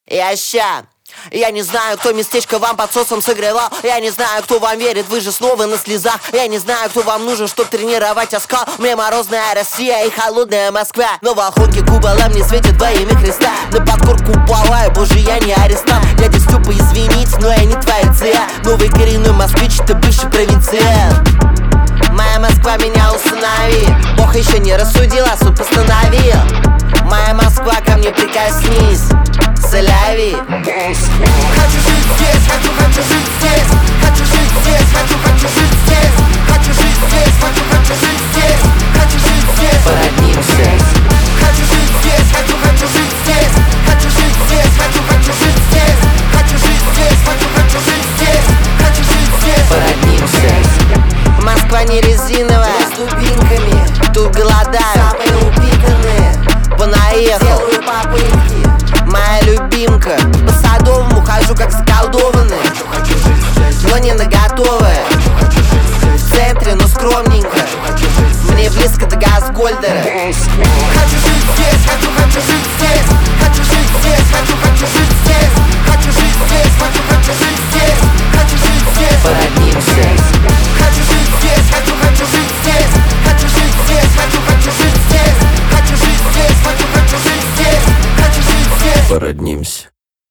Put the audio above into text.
Я не знаю, кто местечко вам под сосом согревал. Я не знаю, кто вам верит, вы же снова на слезах. Я не знаю, кто вам нужен, чтоб тренировать оскал. Мне морозная Россия и холодная Москва. Но в охотке куполам не светит во имя Христа. На подкорку упала, боже, я не арестант. Дядя Степа, извините, но я не твоя ЦА. Новый коренной москвич, ты бывший провинциал. Моя Москва меня усыновит. Бог еще не рассудил, а суд постановил. Моя Москва, ко мне прикоснись, соляви. Хочу жить здесь, хочу жить здесь. Хочу жить здесь, хочу жить здесь. Хочу жить здесь, хочу жить здесь. Хочу жить здесь, породнимся. Хочу жить здесь, хочу жить здесь. Хочу жить здесь, хочу жить здесь. Хочу жить здесь, хочу жить здесь. Хочу жить здесь, породнимся. Москва не резиновая, с дубинками. тут голодают Самые упитанные. Понаехал, Делаю попытки. моя любимка. По Садовому хожу как заколдованный, Хочу жить здесь, но не наготовая. хочу жить здесь. В центре, но скромненько. Хочу жить здесь. Мне близко до Газгольдера. Хочу жить здесь, хочу жить здесь.